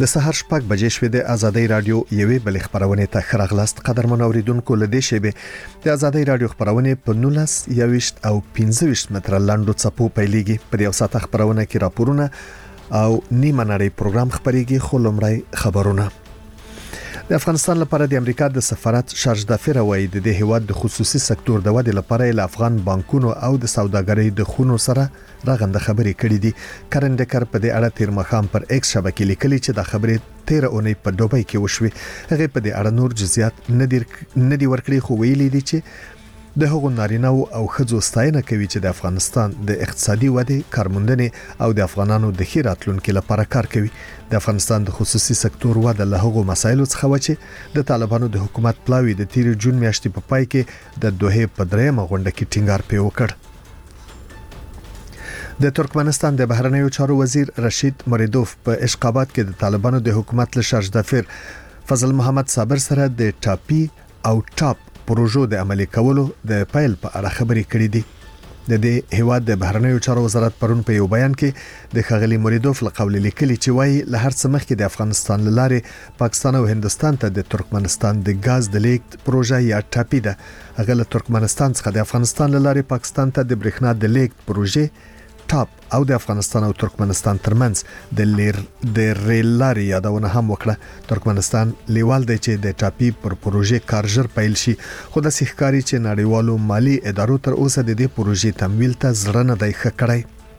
د سحر شپږ بجې شوې د ازادي رادیو یوې بل خبرونه ته خراغلاست قدرمن اوریدونکو لدې شیبه د ازادي رادیو خبرونه په 19 یوشت او 15 متر لاندو چپو پیلېږي په یو ساعت خبرونه کې راپورونه او نیمه نړۍ پروګرام خبريږي خو لمړی خبرونه د افغانستان لپاره د امریکا د سفارت شارج دافر وایي د هیواد د خصوصي سکتور د ودې لپاره د افغان بانکونو او د سوداګرۍ د خونو سره راغنده خبرې کړې دي کرندکر په دې اړه تیر مخام پر ایکس شبکې لیکلي چې د خبرې 13 اونۍ په دوبۍ کې وشوي هغه په دې اړه نور جزئیات نه دي ورکړي خو ویلي دي چې د هغو نارینه او ښځو ستاینه کوي چې د افغانستان د اقتصادي ودې کارموندنې او د افغانانو د خیراتلونکو لپاره کار کوي د افغانستان د خصوصي سکتور وده له هغو مسایلو څخه و چې د طالبانو د حکومت پلاوی د 13 جون میاشتې په پای کې د دوه په درېمه غونډه کې ټینګار پی وکړ د ترکمنستان د بهرنیو چارو وزیر رشید مریدوف په اشقابات کې د طالبانو د حکومت له شارج دافر فضل محمد صابر سره د ټاپی او ټاپ پروژو د عملي کولو د فایل په اړه خبرې کړې دي د دې هیواد د بهرنیو چارو وزارت پرون په یو بیان کې د خغلی مریدوف له قول لیکلي چې وایي له هر څه مخکې د افغانستان لاره پاکستان او هندستان ته د ترکمنستان د غاز د لیک پروژه یا ټاپی ده هغه له ترکمنستان څخه د افغانستان لاره پاکستان ته د برېښنا د لیک پروژه ټاپ او د افغانستان او ترکمنستان ترمنځ د ریل لارې یادونه هم وکړه ترکمنستان لیوال دی چې د ټاپی پر پروژه کارژر پیل شي خو د سحکاري چې نړیوالو مالی ادارو تر اوسه د دې پروژې تمویل ته زړه نه دی ښکړی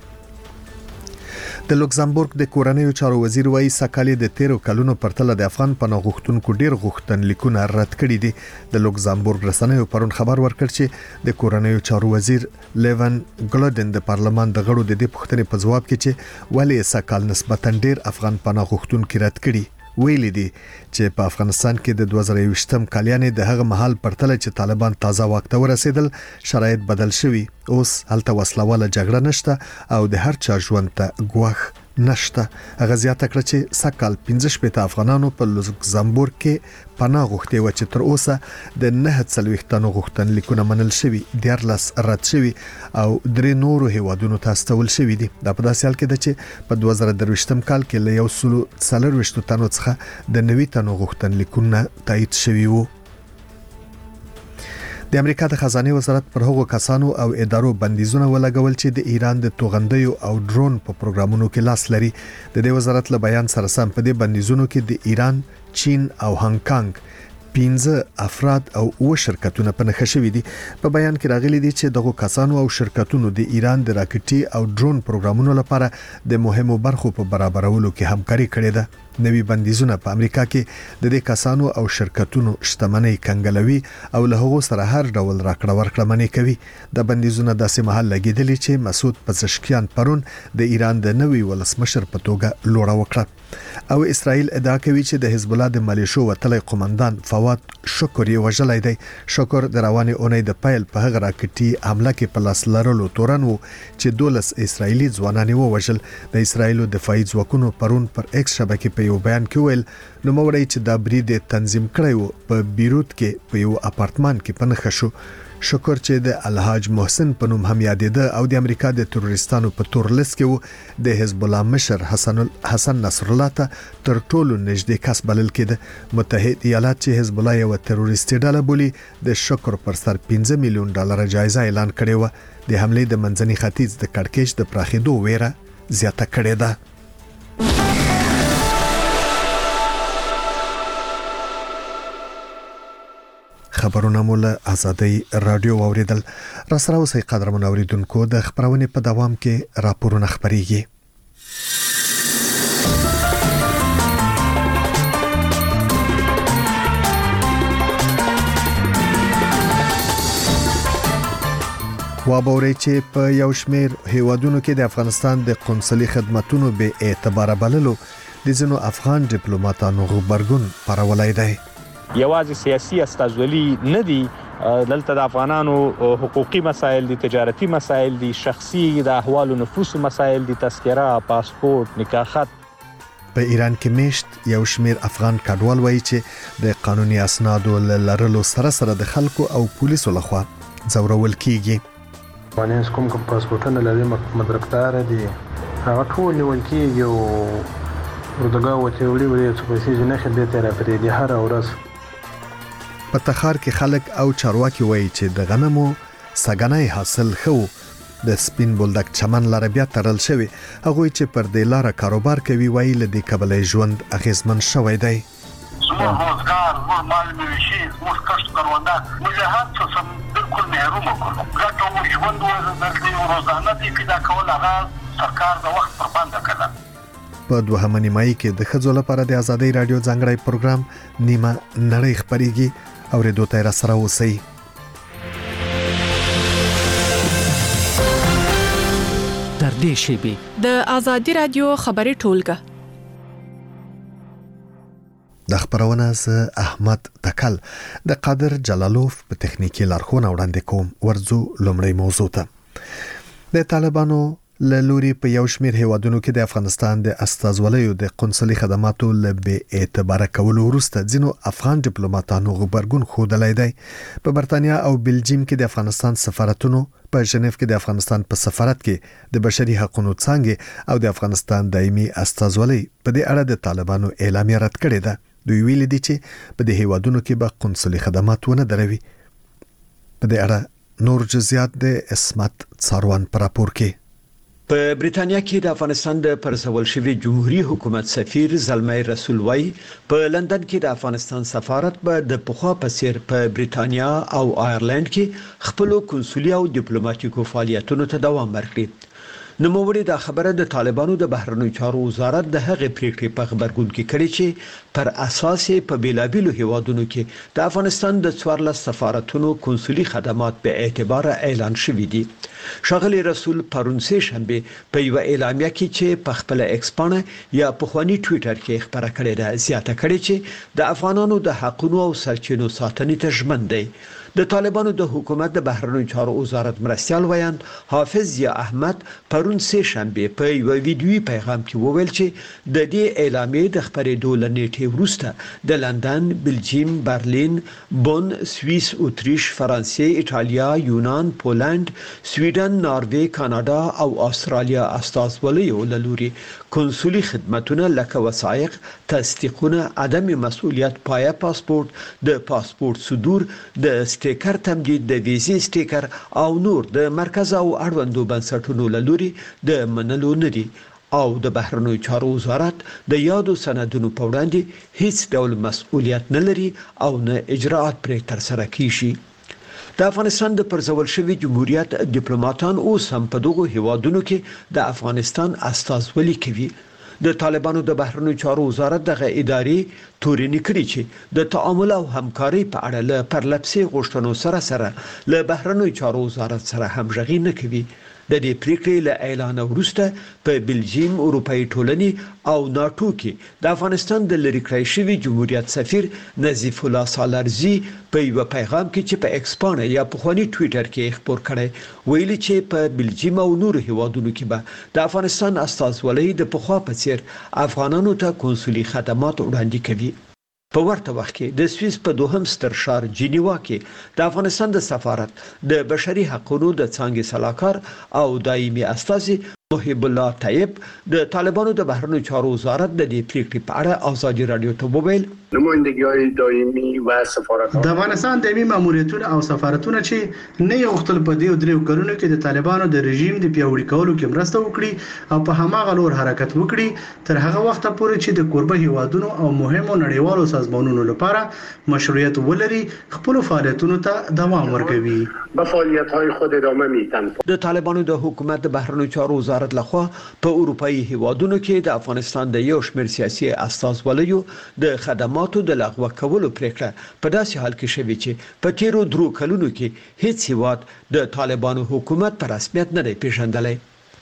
د لوکزامبورګ د کورنیو چارو وزیر وایي سکالي د 13 کلونو پرتله د افغان پناه غوښتونکو ډیر غوښتنلیکونه رد کړي دي د لوکزامبورګ رسنیو پرون خبر ورکړ چې د کورنیو چارو وزیر لیون ګلودن د پارلمان د غړو د دې پوښتنې په جواب کې چې ولې سکال نسبتا ډیر افغان پناه غوښتونکو رد کړي ویلي دي چې په افغانستان کې د 2020م کالیانې د هغه مهال پرتله چې طالبان تازه واک ته ورسېدل شرایط بدل شوي اوس هلته وسلواله جګړه نشته او د هر چا ژوند ته ګواښ نشته هغه زیاته کړ چې سکال 15 افغانانو په لوکزامبورګ کې پناه غوښتي و چې تر اوسه د 9 تنو غوښتنلیکونه منل شوي 14 رد شوي او 3 نورو هیوادونو ته استول شوي دي د په داسې حال کې د چې په 2023م کال کې له 140 تنو څخه د 90 تنو غوښتنلیکونه تایید شوي وو د امریکا د خزانه وزارت پر هغو کسانو او ادارو بندیزونه ولګول چې د ایران د توغندیو او ډرون په پروګرامونو کې لاس لري د دې وزارت له بیان سره سم په دې بندیزونو کې د ایران چین او هانګ کانګ 15 افراد او 9 شرکتونه په نښه شوي دي په بیان کې راغلي دي چې دغه کسانو او شرکتونو د ایران د راکټي او ډرون پروګرامونو لپاره د مهمو برخو په برابرولو کې همکاري کړې ده نوي بندیزونه په امریکا کې د دې کسانو او شرکتونو شتمنۍ کنګلوي او له هغو سره هر ډول راکړه ورکړه منې کوي د بندیزونه داسې مهال لګیدلي چې مسعود پزشکیان پرون د ایران د نوي ولسمشر په توګه لوړه وکړه او اسرائیل ادعا کوي چې د حزب الله د ملیشو وتلی قومندان فواد شکر یې وژلای دی شکر د روانې اونۍ د پیل په هغه راکټي حمله کې په لاس لرلو تورن وو چې 12 اسرائیلي ځوانان ووژل د اسرائیلو دفاعي ځواکونو پرون پر ایکس شبکې په یو بیان کې ویل نو موري چې دا برید تنظیم کړی وو په بیروت کې په یو اپارتمان کې پنځه شو شکر چې د الحاج محسن په نوم هم یادېده او د امریکا د تروریستانو په تور لیست کې وو د حزب الله مشر حسن نصر الله ته تر ټولو نږدې کس بلل کېده متحد ایالات چې حزب الله یو تروریستي ډله بولي د شکر پر سر 15 میلیون ډالر جایزه اعلان کړې و د حملې د منځني ختیځ د کړکېچ د پراخېدو ویره زیاته کړې ده خبرونه مولا ازادي رادیو اوریدل را سره اوسې قدرمن اوریدونکو د خبرونه په دوام کې راپورونه خبريږي وابوري چې په یو شمېر هیوادونو کې د افغانستان د قونسلي خدماتونو به اعتبار بللو د ځینو افغان ډیپلوماټانو غبرګون پرولای دی یوازې سیاسي استازولي نه دي دلته د افغانانو حقوقي مسایل دي تجارتي مسایل دي شخصي د احوال او نفوس مسایل دي تذکره پاسپورت نکاح خط په ایران کې میشت یو شمیر افغان کډوال وایي چې د قانوني اسنادو لرلو سره د خلکو او پولیسو لخوا ځورول کیږي باندې کوم پاسپورتونه لري مدرکدار دي هغه ټول ولکې یو اردوګاه وته وړي څه پیسې جنخه به تر پرې دي هر ورځ. په تخار کې خلک او چارواکي وایي چې د غنمو سګنای حاصل خو د سپین بولدک چمن لاره بیا ترل شوی. هغه چې پر دې لاره کاروبار کوي وایي لدې کبلې ژوند اغیزمن شوی دی. زموږ روزګار، زموږ مال مویشي، زموږ کښت کروندګر موږ هر څه سم بالکل محروم کړو. ګټه مو ژوند ورته روزانه دې پیدا کول هغه سرکار د وخت پر باندې کړل. په دوهمه نیمایي کې د ښځو لپاره د ازادۍ رادیو ځانګړی پروګرام نیمه نړۍ خپرېږي. اورېدو ته را سره اوسئ. تر دې شیبې د ازادۍ رادیو خبري ټولګه د خبرونه ز احمد تکل د قادر جلالوف په تخنیکی لارښوونه وړاندې کوم. ورځو لومړی موضوع ته. د طالبانو له لوري په یو شمېر هیوادونو کې د افغانستان د استازولیو د قونسلي خدماتو له بې اعتباره کولو وروسته ځینو افغان ډیپلوماټانو غبرګون ښودلی دی. په برتانیا او بلجیم کې د افغانستان سفارتونو، په ژنیف کې د افغانستان په سفارت کې د بشري حقوقو څانګې او د افغانستان دایمي استازولۍ په دې اړه د طالبانو اعلامیه رد کړې ده. دوی ویلي دي چې په دې هیوادونو کې به قونسلي خدمات ونه دروي. په دې اړه نور جزئیات د اسمت څاروان پر راپور کې. په بریتانیا کې د افغانستان د پرځول شوی جمهوریت حکومت سفیر زلمي رسول وای په لندن کې د افغانستان سفارت به د پخوا په څیر په بریتانیا او آیرلند کې خپل کنسولي او ډیپلوماټیکو فعالیتونو ته دوام ورکړي. نوموړي دا خبره د طالبانو د بهرنیو چارو وزارت د هغې پریکړې په خبرګون کې کړې چې پر اساس په بیلابیلو هیوادونو کې د افغانستان د 14 سفارتونو کنسولي خدمات به اعتبار اعلان شوې دي. شاغلی رسول پرونسي شنبه په یو اعلامیه کې چې په خپل ایکس پاڼه یا په خواني ټوئیټر کې خبره کړې ده زیاته کړې چې د افغانانو د حقوقو او سرچینو ساتنې ته ژمن دی. د طالبانو د حکومت د بهرنیو چارو وزارت مرستيال ویاند حافظ یا احمد پرون سه شنبه په یو ویډیوي پیغام کې وویل چې د دې اعلامیې د خبرېدو لنیټه وروسته د لندن، بلجیم، برلین، بون، سوئیس، اتریش، فرانسې، ایټالیا، یونان، پولند، سویډن، ناروې، کاناډا او استرالیا استازولیو لوري کنسولي خدماتونه لکه وثایق، تصدیقونه، عدم مسؤلیت پایه پاسپورت، د پاسپورت صدور، د سټیکر تمدید، د ویزې سټیکر او نور د مرکز او اړوندو بنسټونو لوري د منلو نه دي او د بهرنیو چارو وزارت د یادو سندونو په وړاندې هیڅ ډول مسؤلیت نه لري او نه اجراءات پرې تر سره کیږي. د افغانستان د پرځول شوی جمهوریت ډیپلوماټان اوس هم په دغه هیوادونو کې د افغانستان استازولي کوي. د طالبانو د بهرنیو چارو وزارت دغه ادارې تورینې کړې چې د تعامل او همکاري په اړه له پرلپسې غوښتنو سره له بهرنیو چارو وزارت سره همغږي نه کوي. د دې پریکړې له اعلان وروسته په بلجیم، اروپאי ټولنې او ناتو کې د افغانستان د لری کړی شوی جمهوریت سفیر نظیف الله سالارزی په یو پیغام کې چې په ایکس پاڼه یا په خواني ټوئیټر کې خبر کړی ویلي چې په بلجیم او نور هیوادونو کې به د افغانستان استازولۍ د پخوا په څیر افغانانو ته کنسولي خدمات وړاندې کوي. په ورته وخت کې د سوئیس په دوهم ستر ښار جنیوا کې د افغانستان د سفارت د بشري حقوقو د څانګې سلاکار او دایمي استازي محب الله طیب د طالبانو د بهرنیو چارو وزارت د دې پریکړې په اړه ازادي رادیو ته وویل نمایندګي دایمي و سفارتونه د افغانستان دایمي ماموریتونه او سفارتونه چې نه یو خپل په دې درې کلونو کې د طالبانو د رژیم د پیاوړي کولو کې مرسته وکړي او په هماغه لور حرکت وکړي تر هغه وخت پورې چې د کوربه هیوادونو او مهمو نړیوالو سازمانونو لپاره مشروعیت ولري خپل فعالیتونو ته دوام ورکوي. به فعالیت‌های خود ادامه میدن. د طالبانو د حکومت د بهرنیو چارو وزارت لخوا په اروپאי هیوادونو کې د افغانستان د یو شمېر سیاسي استازولیو د خدماتو د لغوه کولو پریکړه په داسې حال کې شوې چې په تیرو درو کلونو کې هیڅ هیواد د طالبانو حکومت په رسمیت نه دی پیژندلی.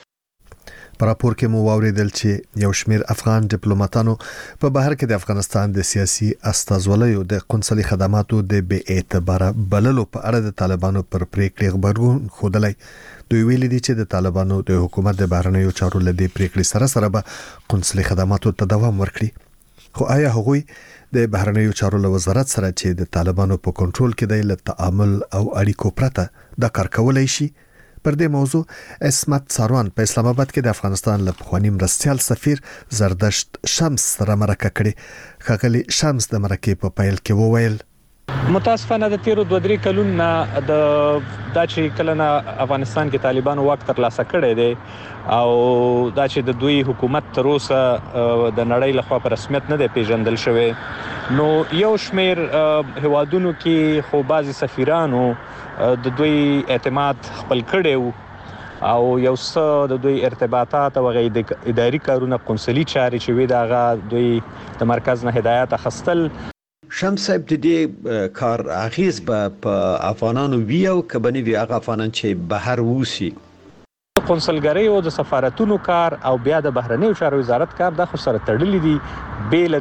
په راپور کې مو واوریدل چې یو شمېر افغان ډیپلوماټانو په بهر کې د افغانستان د سیاسي استازولیو د قونسلي خدماتو د بې اعتباره بللو په اړه د طالبانو پر پریکړې خبرګون ښودلی. دوی ویلي دي چې د طالبانو د حکومت د بهرنیو چارو له دې پریکړې سره به قونسلي خدماتو ته دوام ورکړي. خو آیا هغوی د بهرنیو چارو له وزارت سره چې د طالبانو په کنټرول کې دی له تعامل او اړیکو پرته دا کار کولای شي؟ پر دې موضوع اسمت ساروان په اسلام آباد کې د افغانستان له پخوانی مرستيال سفیر زردشت شمس سره مرکه کړې. خغلی شمس د مرکې په پیل کې وویل متاسفانه د تیرو 2-3 کلونو د چې کله نه افغانستان کې طالبانو واک ترلاسه کړی دی او دا چې د دوی حکومت تر اوسه د نړۍ لخوا په رسمیت نه دی پیژندل شوی، نو یو شمیر هوادونو کې خو بعضی سفیرانو د دوی اعتماد خپل کړي او یو څه د دوی ارتباطات او اداري کارونه قونسلي چاري چې وي دغه دوی د مرکز نه هدایت اخستل. شمس صاحب د دې کار اغیز په افغانانو وی او کبنی وی هغه افغانان چې بهر ووسی قونسلګری او د سفارتونو کار او بیا د بهرنیو چارو وزارت کار د خو سره تړلې دي. بیل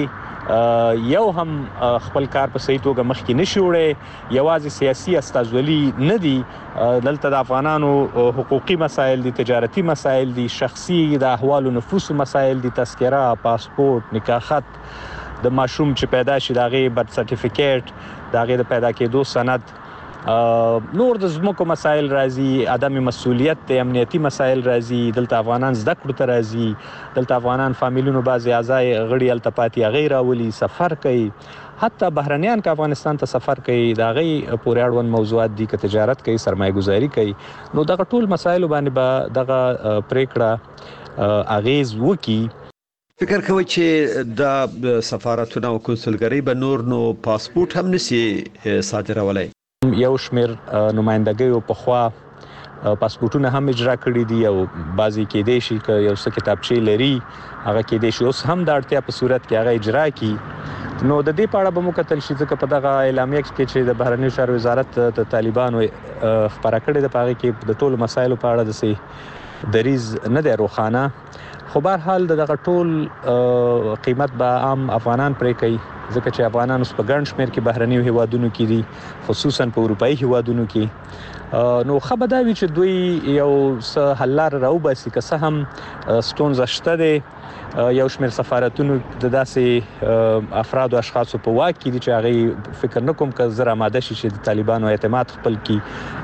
د یو هم خپل کار په صحیح توګه مخکې نشي وړي، یوازې سیاسي استازولي نه دي، دلته د افغانانو حقوقي مسایل دي، تجارتي مسایل دي، شخصي د احوال او نفوس مسایل دي، تذکره، پاسپورت، نکاح خط، د ماشوم چې پیدا شي دغه برت سرټیفیکیټ، دغه د پیدا کېدو سند، نور د زموږ مسایل راځي، عدم مسؤلیت د امنیتي مسایل راځي، دلته افغانان زده کړو ته راځي، دلته افغانان فامیلونو بعضي اعضای غړي التپاتي غیر اولی سفر کوي، حتی بهرنیان که افغانستان ته سفر کوي دا غي پورې اړوند موضوعات دي که تجارت کوي، سرمایه گذاري کوي، نو دغه ټول مسایل باندې به دغه پریکړه اغیز وکي. فکر کوي چې د سفارتونو او کنسولګری به نور نو پاسپورت هم نسی صادرولای. یو شمیر نمائندګیو په خوا پاسپورتونه هم اجرا کړی دي او بعضی کې دي شي که یو څه کتابچې لري هغه کې دي شي اوس هم د اړتیا په صورت کې هغه اجرا کی. نو د دې په اړه به مو کتل شي ځکه په دغه اعلامیه کې چې د بهرنیو چارو وزارت د طالبانو خبره کړې ده په هغه کې د ټولو مسایلو په اړه د سي دریز نه دی روخانه، خو بهر حال دغه ټول قیمت به عام افغانان پرې کوي ځکه چې افغانان اوس په ګڼ شمیر کې بهرنیو هیوادونو کې دي، خصوصا په اروپایي هیوادونو کې. نو خبره دا وی چې دوی یو څه حل لار راوباسي که څه هم ستونزه شته دی. یو شمیر سفارتونو د داسې افراد او اشخاصو په واک کې دي چې هغه فکر نکوم که زره ماده شي چې د طالبانو اعتماد خپل کی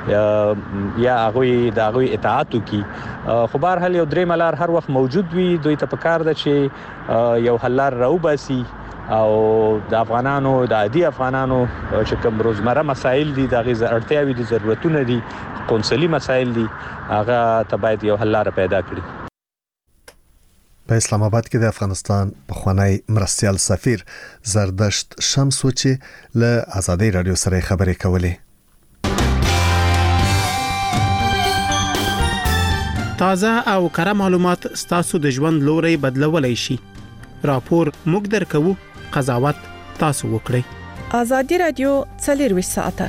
یا هغه اطاعت وکي، خو بهر حال یو درې ملار هر وخت موجود وي. دوی ته پکار ده چې یو حل لار راوباسي او د افغانانو د عادي افغانانو چې کوم روزمره مسایل دي دغه اړتیاوي دي، ضرورتونه دي، قونسلي مسایل دي، هغه ته باید یو حل لار پیدا کړي. په اسلام آباد کې د افغانستان پخوانی مرستيال سفیر زردشت شمس چې له آزادۍ رادیو سره خبرې کولې. تازه او کره معلومات ستاسو د ژوند لوري بدلولای شي. راپور موږ درکو، قضاوت تاسو وکړئ. آزادۍ رادیو 24 ساعته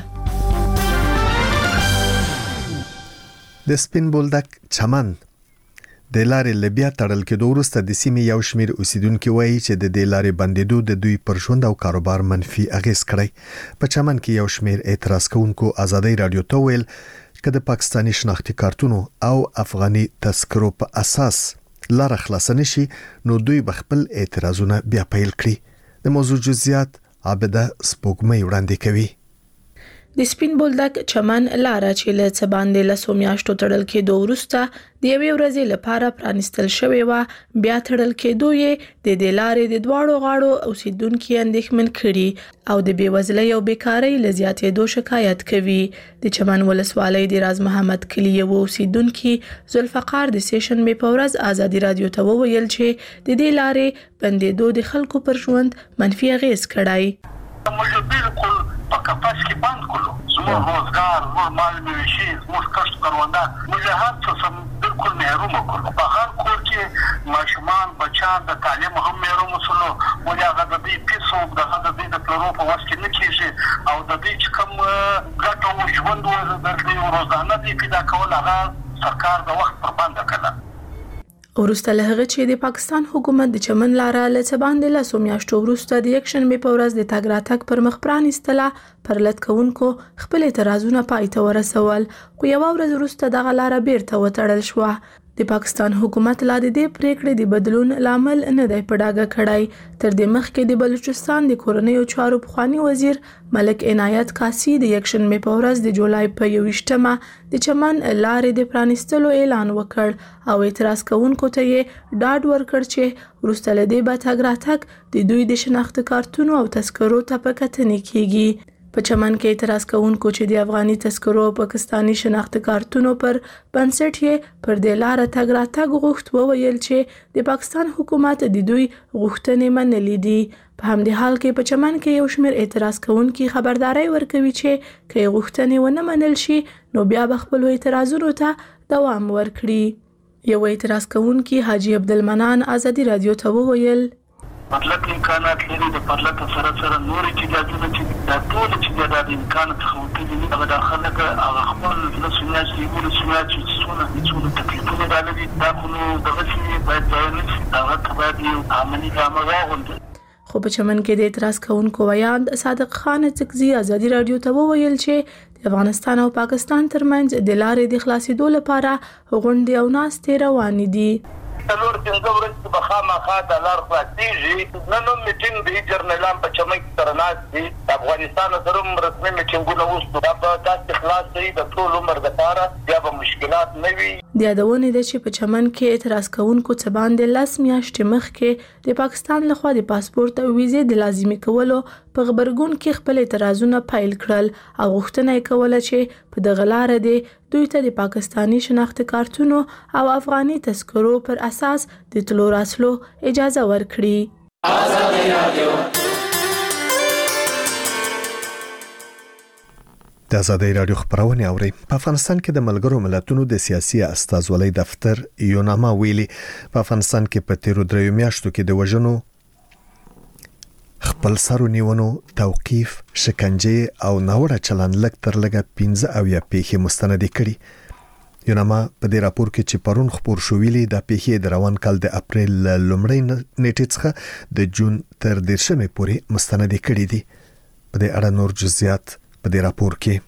د سپین بولدک چمن د لارې لبیا تړل کېدو وروسته د سیمې یو شمیر اوسیدونکو وایي چې د دې لارې بندیدو د دوی پر ژوند او کاروبار منفي اغیز کړی. په چمن کې یو شمیر اعتراض کوونکو آزادۍ رادیو ته ویل چې د پاکستاني شناختی کارتونو او افغاني تذکرو په اساس لار خلاص نشي نو دوی بخپل اعتراضونه بیا پیل کړي. د موضوع جزئیات عابده سپوږمۍ وړاندې کوي. د سپین بولدک چمن لاره چې له څه باندې له میاشتو تړل کېدو وروسته د یوې ورځې لپاره پرانستل شوې و، بیا تړل کېدو یې د دې لارې د دواړو غاړو اوسیدونکو اندېښمن کړي او د بیوزلۍ او بیکارۍ له زیاتېدو شکایت کوي. د چمن ولسوالۍ د راز محمد کلی یو اوسیدونکو ذوالفقار د سیشن می په ورځ آزادۍ رادیو ته وویل چې د دې لارې بندیدو د خلکو پر ژوند منفي اغیز کړی. موږ بالکل په کپاس کې بند کړو، زموږ روزګار، زموږ مال مویشي، زموږ کښت کروندګر، موږ هر څه سم بالکل محروم کړو. په هر کور کې ماشومان بچان د تعلیم هم محروم شول، ولې هغه د دې پیسو د دې د پلورو په واسطه کې نه کیږي او د دې چې کوم ګټو ژوند د دې روزانه دي پیدا کول هغه سرکار د وخت پر باندې کړل. ورسته له هغه چې د پاکستان حکومت د چمن لاره له څه باندې له میاشتو وروسته د یک شنبه په ورځ د تګ راتګ پر مخ پرانیستله، پر لټکونکو خپل اعتراضونه پای ته ورسول، خو یو ورځ وروسته دغه لاره بیرته وتړل شو. د پاکستان حکومت لا د دې پریکړې د بدلون لامل نه دی په ډاګه کړی. تر دې مخکې د بلوچستان د کورنیو چارو پخوانی وزیر ملک عنایت قاسی د یکشنبه په ورځ د جولای په 21مه د چمن لارې د پرانیستلو اعلان وکړ او اعتراض کوونکو ته یې ډاډ ورکړ چې وروسته له دې به تګ راتګ د دوی د شناخت کارتونو او تذکرو ته په کتنې کیږي. په چمن کې اعتراض کوونکو چې د افغاني تذکرو او پاکستاني شناخت کارتونو پر بنسټ یې پر دې لار تګ راتګ غوښت وویل چې د پاکستان حکومت د دوی غوښتنې منلې دي. په همدې حال کې په چمن کې یو شمېر اعتراض کوونکي خبرداري ورکوي چې که غوښتنې ونه منل شي نو بیا به خپل اعتراضونو ته دوام ورکړي. یو اعتراض کوونکی حاجی عبدالمنان ازادي رادیو ته وویل مطلب امکانات لري د پرلط سره سره نور چې د ټول چې د امکانات خوتلي نه هغه داخله هغه خپل د سنیاج دی ګور سنیاج چې څونه تکلیفونه راغلي دا خو دغه چې باید ځای هغه باید یو عملي عمل راغونډي. خو په چمن کې د اعتراض کوونکو ویاند صادق خان تکزی ازادي رادیو ته وویل چې د افغانستان او پاکستان ترمنځ د لارې د خلاصېدو لپاره غونډې او ناستې روانې دي. څلور پنځه ورځې به خامخا د لار خلاصېږي. نن هم میټینګ د جرنیلان په چمن کې سره ناست دي. د افغانستان سره هم رسمي میټینګونه وشو. دا به داسې خلاص شي د ټول عمر دپاره بیا به مشکلات نه وي. د یادونې ده چې په چمن کې اعتراض کوونکو څه باندې 10 میاشتې مخکې د پاکستان لخوا د پاسپورت او ویزې د لازمي کولو په غبرګون کې خپل اعتراضونه پیل کړل او غوښتنه یې کوله چې په دغه لاره د دوی ته د پاکستاني شناخت کارتونو او افغاني تذکرو پر اساس د تلو راتلو اجازه ورکړي. ازادي رادیو د ازادي رادیو خبرونه اوري. په افغانستان کې د ملګرو ملتونو د سیاسي استازولۍ دفتر یوناما ویلي په افغانستان کې په تیرو 3 میاشتو کې د وژنو خپل سرو نیونو توقیف شکنجه او ناوړه چلند لږ تر لږه 15 او یا پیښې مستند کړي. یوناما په دې راپور کې چې پرون خبر شو ویلي د پیښې د روان کال د اپریل لومړۍ نیټې څخه د جون تر 10مې پورې مستند کړي دي. په دې اړه نور جزئیات په دې راپور کې.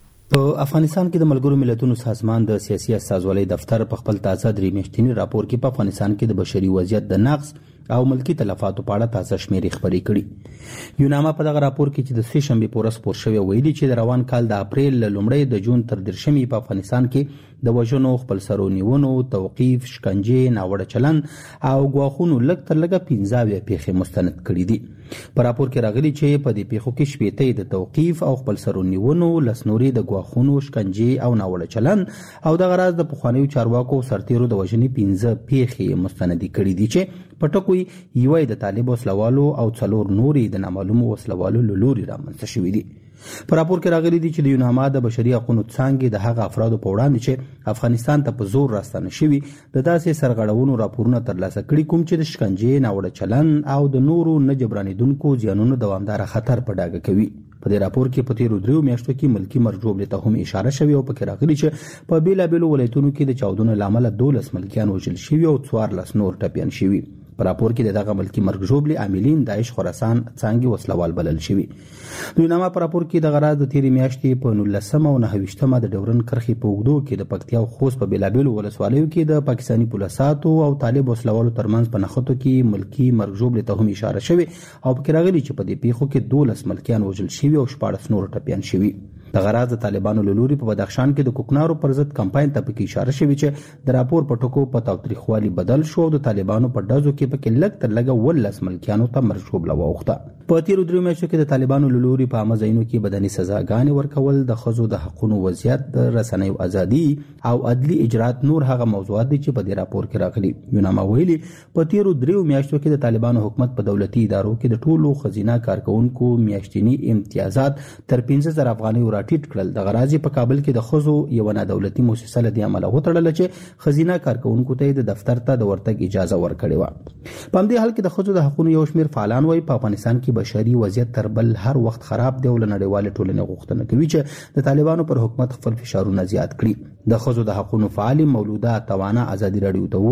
په افغانستان کې د ملګرو ملتونو سازمان د سیاسي استازولۍ دفتر په خپل تازه 3 میاشتنی راپور کې په افغانستان کې د بشري وضعیت د نقص او ملکی تلفاتو په اړه تازه شمیرې خبرې کړي. یوناما په دغه راپور کې چې د سه شنبه پورې سپور شوی ویلي چې د روان کال د اپریل لومړۍ د جون تر 10مې په افغانستان کې د وژنو خپل سرو نیونو توقیف شکنجه ناوړه چلند او غواخونو لږ تر لږه 15 پیښې مستند کړي دي. په راپور کې راغلي چې په دې پیښو کې شپېته د توقیف او خپل سرو نیونو لسنوري د غواخونو شکنجه او ناوړه چلند او د غراض د پخوانیو چارواکو سرتیرو د وژنې 15 پیښې مستند کړي دي چې پټکوي یوې د طالب وسلوالو او څلور نوري د نامعلومو وسلوالو لوري رامنځته شوې دي. په راپور کې راغلي دي چې د یوناما د بشري حقوقو څنګه د هغه افرادو په وړاندې چې افغانستان ته په زور راستنه شوي د داسې سرغړونو راپورونه ترلاسه کړي کوم چې د شکنجې ناوړه چلند او د نورو نه جبرانیدونکو زیانونو دوامدار خطر په ډاګه کوي. په دې راپور کې په تیرو 3 میاشتو کې ملکی مرجوب ته هم اشاره شوی او پکې راغلي چې په بیلابیلو ولایتونو کې د چاودنو لامل 12 ملکیان وژل شوي او 14 نور ټپیان شوي. په راپور کې دغه ملکی مرګ ژوبلي عاملین داعش خراسان څنګه وسلوال بلل شوی. د یوناما په راپور کې د غراض د تیرې میاشتې په 19 او 29مه د ډورن کرخي په وګړو کې د پکتیا او خوست په بیلابیلو ولسوالیو کې د پاکستاني پولیساتو او طالب وسلوالو ترمنځ په نښتو کې ملکی مرګ ژوبلي ته هم اشاره شوی او پکې راغلي چې په دې پیښو کې 12 ملکیان وژل شوي او 14 نور ټپیان شوي. د غراض د طالبانو لوري په بدخشان کې د کوکنارو پر ضد کمپاین ته پکې اشاره شوی چې د راپور په ټکو په تاوتریخوالي بدل شو د طالبانو په دازو کې پکې لږ تر لږه 12 ملکیانو ته مرجوب لوخته. په تیرو 3 میاشتو کې د طالبانو لوري په عامه ځایونو کې بدني سزاګانې ورکول د خزو د حقوقو وضعیت د رسنیو ازادي او عدلي اجرات نور هغه موضوعات دي چې په دې راپور کې راغلي. یوناما ویلي په تیرو 3 میاشتو کې د طالبانو حکومت په دولتي ادارو کې د ټولو خزینه کارکونکو میاشتنی امتیازات تر 15000 افغانۍ راټیټ کړل. د غرازي په کابل کې د خزو یو نه دولتي مؤسسه لدی عمله وتړل چې خزینه کارکونکو ته د دفتر ته د ورتګ اجازه ورکړې و. په همدې حال کې د خزو د حقوقو یو شمېر فعالان وایي په افغانستان کې بشري وضعیت تر بل هر وخت خراب دی او نړیوال ټولنې غوښتنه کوي چې د طالبانو پر حکومت خپل فشارونه زیات کړي. د خزو د حقوقو فعال مولوده توانا ازادي رادیو ته ویل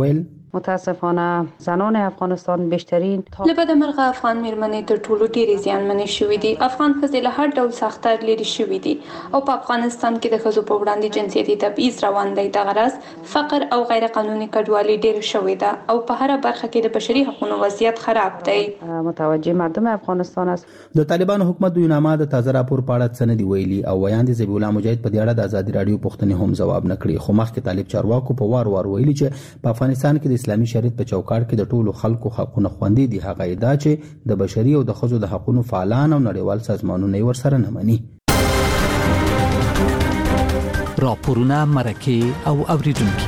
متاسفانه زنان افغانستان بیشترین لبد مرغه افغان میرمنې تر ټولو ډېرې زیانمنې شوې دي. افغان ښځې له هر ډول سختۍ لرې شوې دي او په افغانستان کې د ښځو په وړاندې جنسیتي تبعیض روان دی. د غرض فقر او غیر قانوني کډوالي ډېر شوې ده او په هر برخه کې د بشري حقوقو وضعیت خراب دی. متوجه مردم افغانستان است. د طالبانو حکومت د یونامه د تازه راپور په اړه څه نه دی ویلي او ویاند ذبیح الله مجاهد په دې اړه د ازادي رادیو پوښتنې هم ځواب نه کړي. خو مخکې طالب چارواکو په وار ویلي چې په افغانستان کې د اسلامي شریعت په چوکاټ کې د ټولو خلکو حقوقونه خوندي دي. هغه ادعا چې د بشري او د ښځو د حقوقو فعالان او نړیوال سازمانونه یې ورسره نه مني. راپورونه مرکه او اوریدونکو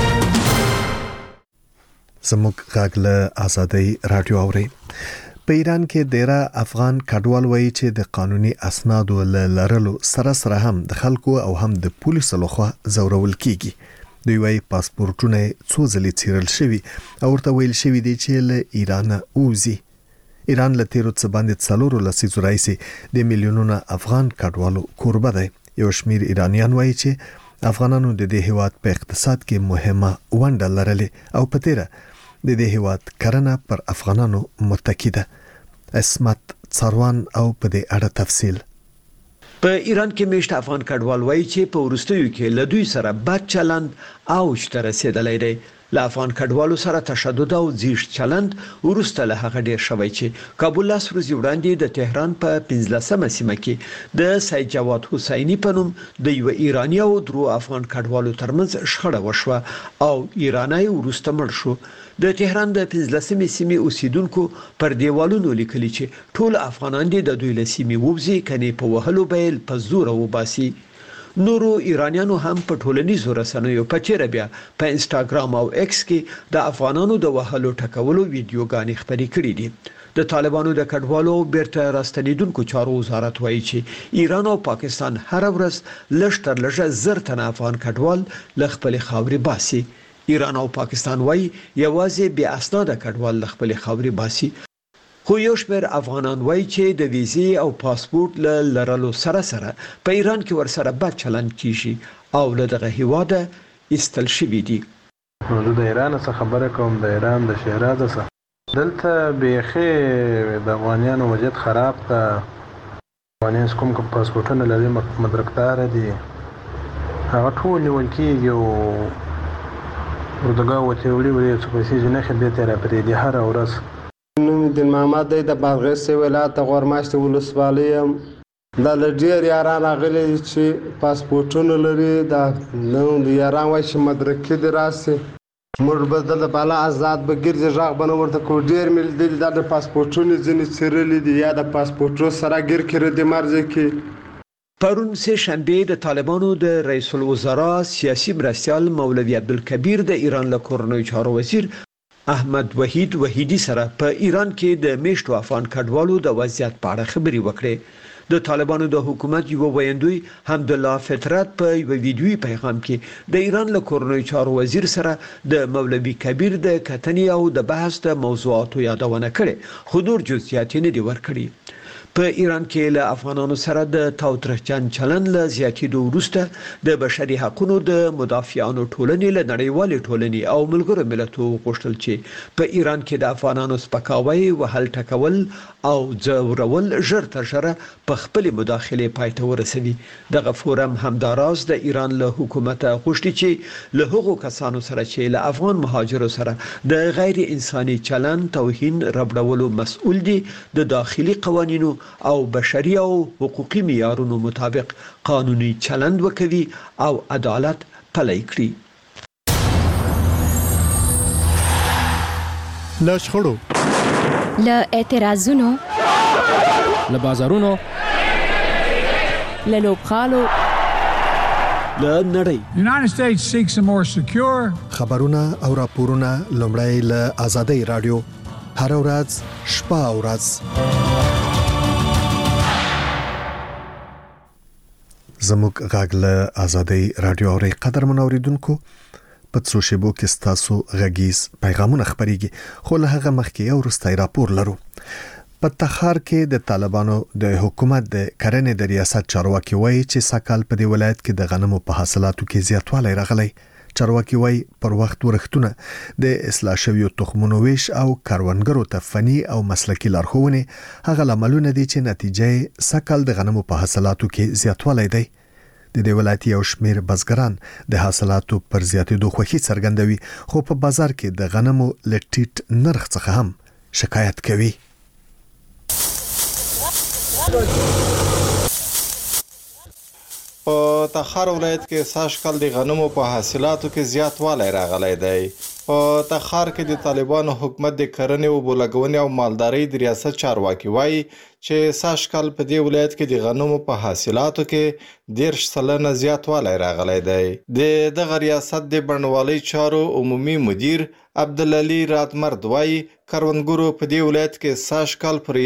زموږ غږ له آزادۍ رادیو اوري. په ایران کې ډیره افغان کډوال وایي چې د قانوني اسنادو لرلو سره هم د خلکو او هم د پولیسو لخوا زورول کیږي. دوی وايي پاسپورتونه څو ځلې څیرل شوي او ورته ویل شوي دي چې له ایران اوزي. ایران له تیرو څه باندې 4 لسیزو راځي د میلیونونو افغان کډوالو کوربه دی. یو شمیر ایرانیان وايي چې افغانانو د دې هیواد په اقتصاد کې مهمه ونډه لرلې او په تیره د دې هیواد کرنه پر افغانانو متکی ده. اسمت څاروان او په دې اړه تفصیل. په ایران کې میشت افغان کډوال وایي چې په وروستیو کې له دوی سره بد چلند اوج ته رسیدلی دی. له افغان کډوالو سره تشدد او زیږ چلند وروسته له هغه ډیر شوی چې کابل لاس ورځې وړاندې د تهران په 15مه سیمه کې د سید جواد حسینی په نوم د یو ایرانی او درو افغان کډوالو ترمنځ شخړه وشوه او ایرانی وروسته مړ شو. د تهران د 15مې سیمې اوسیدونکو پر دیوالونو لیکلي چې ټول افغانان د دوی له سیمې ووزي کني په وهلو بیل په زور وباسي. نورو ایرانیانو هم په ټولنیزو رسنیو په چیرې بیا په انستګرام او ایکس کې د افغانانو د وهلو ټکولو ویډیوګانې خپرې کړې دي. د طالبانو د کډوالو بیرته راستنیدونکو چارو وزارت وایي چې ایران او پاکستان هر ورځ لږ تر لږه 1000 تنه افغان کډوال له خپل خاورې باسي. ایران او پاکستان وایي یوازې بیا اسناد کډوال له خپل خاورې باسي. خو یو شمېر افغانان وایي چې د ویزې او پاسپورت لرلو سره په ایران کې ورسره بد چلند کیږي او له دغه هیواده ایستل شوي دي. نو د ایران څخه خبره کوم، د ایران د شیراز څخه دلته بیخي د افغانانو وضعیت خراب ده. افغانان کوم پاسپورتونه لري مدرکدار دي هغه ټول نیول کیږي او ورته وته وړي چې پیسې جنخه به تر پرې دي هر ورځ. نوم دین محمد دی د بادغیس ولایت غورماشت ولسوالۍ یم. دا لډیر یاران راغلي چې پاسپورتونه لري دا نو د یاران وای چې مدرکې دی راسي موږ بدل بالا آزاد به ګرځي ژغ بنو ورته کو ډیر مل دي د پاسپورتونه ځنې چیرلې دي یا د پاسپورتو سره ګر کړی د مرزه کې. پرون سه شنبه د طالبانو د رئیس الوزرا سیاسي مرستیال مولوی عبدالکبیر د ایران له کورنۍ چارو وزیر احمد وحید وحیدی سره په ایران کې د میشتو افغان کډوالو د وضعیت په اړه خبرې وکړې. د طالبانو د حکومت یو ویندوی حمدالله فطرت په یو ویډیوي پیغام کې د ایران له کورنۍ چارو وزیر سره د مولوی کبیر د کتنې او د بحث د موضوعاتو یادونه کړې، خو نور جزئیات نه دي ورکړي. په ایران کې له افغانانو سره د تاوتریخجن چلن له زیاتېدو وروسته د بشري حقوقو د مدافعانو ټولنې له نړیوالې ټولنې او ملګرو ملتونو غوښتل چې په ایران کې د افغانانو سپکاوی وهل ټکول او ځورول ژر تر ژره په خپل مداخله پای ته ورسوي. دغه فورم همداراز د ایران له حکومت غوښتي چې له هغو کسانو سره چې له افغان مهاجرو سره د غیر انساني چلن توهین ربړولو مسؤل دي د داخلي قوانینو او بشري او حقوقي معیارونو مطابق قانوني چلند وکوي او عدالت پلی کړي. له شخړو، له اعتراضونو، له بازارونو، له لوبخالو، له نړۍ. United States seeks a more secure. خبرونه او راپورونه لومړی له آزادۍ رادیو هر ورځ شپه او ورځ. زموږ غږ له آزادۍ رادیو اوري. قدرمن اوریدونکو، په څو شیبو کې ستاسو غږیز پیغامونه خبريږي، خو له هغه مخکې یو وروستی راپور لرو. په تخار کې د طالبانو د حکومت د کرنې د ریاست چارواکي وایي چې سکهال په دې ولایت کې د غنمو په حاصلاتو کې زیاتوالی راغلی. چارواکي وایي پر وخت ورښتونه د اصلاح شویو تخمونو ویش او کاروانګرو ته فني او مسلکي لارښوونې هغه عملونه دي چې نتیجه سکل د غنمو په حاصلاتو کې زیاتوالی دی. د دې ولایت یو شمېر بزګران د حاصلاتو پر زیاتېدو خوښي څرګندوي، خو په بازار کې د غنمو له ټیټ نرخ څخه هم شکایت کوي. په تخار ولایت کې ساشکل د غنمو په حاصلاتو کې زیاتوالی راغلی دی. په تخار کې د طالبانو حکومت د کرنې او بولګونې او مالدارۍ د ریاست چارواکي وایي چې ساشکل په دې ولایت کې د غنمو په حاصلاتو کې 10% زیاتوالی راغلی دی. د دغه ریاست د بڼوالۍ چارو عمومي مدیر عبدالعلي راتمرد وایي کروندګرو په دې ولایت کې ساشکل پر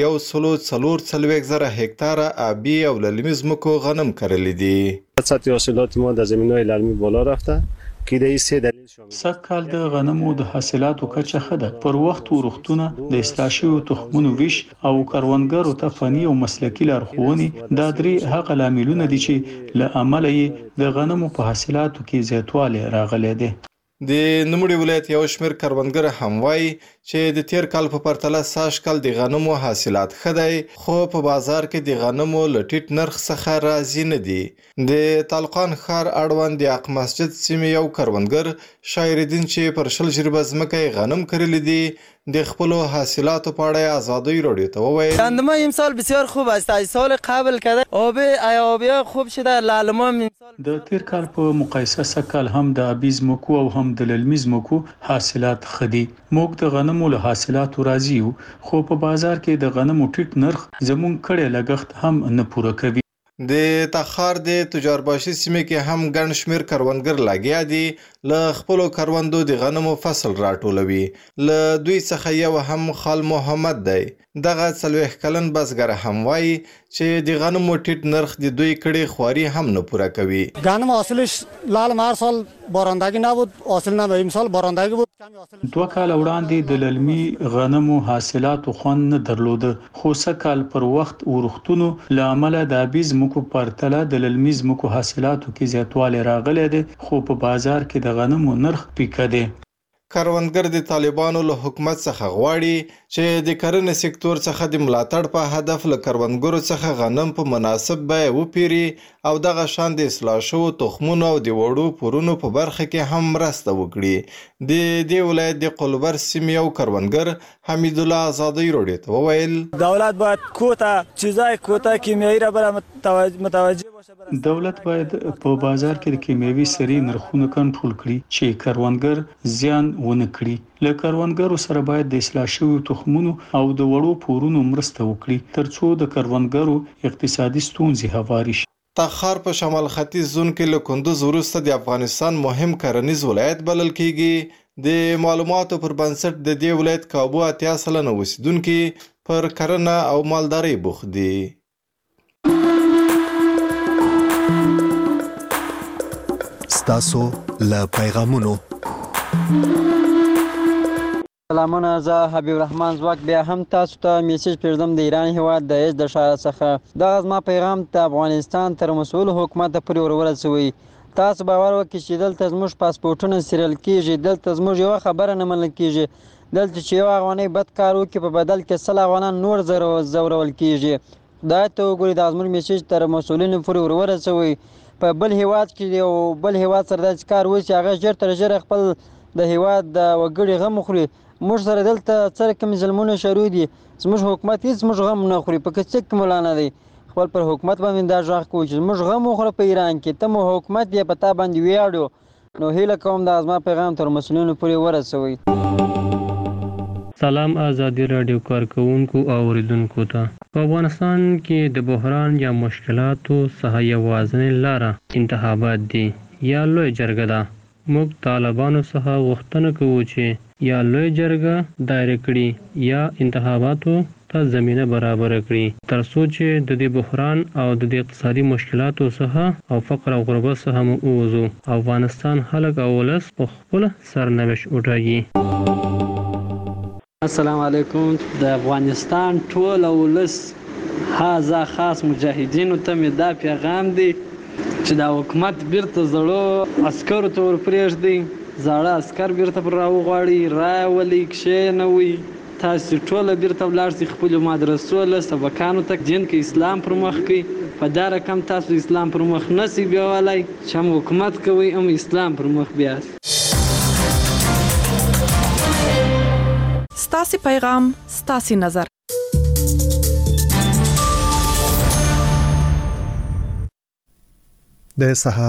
144,000 هکتار آبی او للمي ځمکو غنم کرلی دي. سطح حاصلات ما در زمین‌های للمی بالا رفته که د سه دلیل شامل سږکال د غنمو د حاصلاتو کچه ښه ده. پر وخت ورښتونه د اصلاح شویو تخمونو ویش او کروندګرو ته فني او مسلکي لارښوونې دا درې هغه لاملونه دي چې له امله یې د غنمو په حاصلاتو کې زیاتوالی راغلی دی. د نوموړي ولایت یو شمېر کروندګر هم وایي چې د تیر کال په پرتله ساشکل د غنمو حاصلات ښه دی، خو په بازار کې د غنمو له ټیټ نرخ څخه راضي نه دي. د طالقان ښار اړوند د اق مسجد سیمې یو کروندګر شاعرالدین چې پر 20 جریبه ځمکه یې غنم کرلی دي د خپلو حاصلاتو په اړه آزادی رادیو ته وویل گندم امسال بسیار خوب است. از سال قبل کرده آبی خوب شده. لالما د تیر کال په مقایسه سږکال هم د آبي ځمکو او هم د للمي ځمکو حاصلات ښه دي. موږ د غنمو له حاصلاتو راضي یو، خو په بازار کې د غنمو ټیټ نرخ زموږ کړی لګښت هم نه پوره کوي. د تخار د تجارباشي سیمې کې هم ګڼ شمېر کروندګر لګیا دي له خپلو کروندو د غنمو فصل راټولوي. له دوی څخه یو هم خال محمد دی. دغه 40 کلن بزګر هم وایي چې د غنمو ټیټ نرخ د دوی کړي خواري هم نه پوره کوي. غنم حاصلش لال هر سال بارندگی نبود، حاصل نه امسال بارندگی بود. 2 کال وړاندې د للمي غنمو حاصلاتو خوند نه درلوده، خو سږکال پر وخت ورښتونو له امله د آبي ځمکو پرتله د للمي ځمکو حاصلاتو کې زیاتوالی راغلی دی، خو په بازار کې د غنمو نرخ پیکه دی. کروندګر د طالبانو له حکومت څخه غواړي چې د کرنې سکتور څخه د ملاتړ په هدف له کروندګرو څخه غنم په مناسب بیه وپیري او دغه شان د اصلاح شوو تخمونو او د وړو پورونو په برخه کې هم مرسته وکړي. د دې ولایت د قلبر سیمې یو کروندګر حمید الله آزادی رادیو ته وویل دولت باید کوتا کیمیایی را متوجه دولت باید په بازار کې د کیمیاوي سرې نرخونه کنټرول کړي چې کروندګر زیان ونه کړي. له کروندګرو سره باید د اصلاح شویو تخمونو او د وړو پورونو مرسته وکړي ترڅو د کروندګرو اقتصادي ستونزې هواري شي. تخار په شمال ختیځ زون کې له کندوز وروسته د افغانستان مهم کرنیز ولایت بلل کیږي. د معلوماتو پر بنسټ د دې ولایت کابو 80% اوسیدونکي پر کرنه او مالدارۍ بوخت دي. ستاسو له پیغامونو سلامونه، زه حبیب الرحمن زواک بیا هم تاسو ته میسج پرېږدم د ایران هیواد د ایز د ښار څخه. دغه زما پیغام د افغانستان تر مسؤل حکومت پورې ورسوئ. تاسو باور وکړئ چې دلته زموږ پاسپورټونه سیریل کیږي، دلته زموږ یوه خبره نه منل کیږي. دلته چې یو افغانۍ بد کار وکړي په بدل کې 100 افغانان نور ځورول کیږي. خدای ته وګورئ، دا زموږ میسج تر مسؤلینو پورې ورسوئ. په بل هیواد کې یو بل هیواد سره داسې کار وشي هغه ژر تر ژره خپل د هیواد د وګړي غم وخوري. موږ سره دلته څه کوم ظلمونه شروع دي، زموږ حکومت هېڅ موږ غم نه خوري. په څه کې مولا نه دی خپل پر حکومت باندې دا غږ کوي چې موږ غم وخوره په ایران کې، ته مو حکومت یې په تا باندې ویاړو. نو هیله کوم دا زما پیغام تر مسؤلینو پورې ورسوئ. سلام آزادی رادیو کارکونکو او اوریدونکو ته. په افغانستان کې د بحران یا مشکلاتو څخه یوازینۍ لاره انتخابات دي یا لوی جرګه ده. موږ طالبانو څخه غوښتنه کوو چې یا لوی جرګه دایره کړي یا انتخاباتو ته زمینه برابر کړي ترڅو چې د دې بحران او د دې اقتصادي مشکلاتو څخه او فقر او غربت څخه مو ووځو. افغانستان خلک او ولس په خپل سرنوشت وټاکي. السلام علیکم. د افغانستان ټول ولس هازا خاص مجاهدینو ته مې دا پیغام دی چې دا حکومت بیرته زړو عسکرو ته ورپرېږدي، زاړه عسکر بیرته پر راوغواړي، رایه ولي کښېنوي، تاسو ټوله بیرته ولاړ شئ خپلو مدرسو له سبقانو ته، دین کې اسلام پر مخ کړئ. په دا رقم تاسو اسلام پر مخ نسی بیاولی چې هم حکومت کوي هم اسلام پر مخ بیاست. ستاسو پیغام ستاسو نظر. د سهار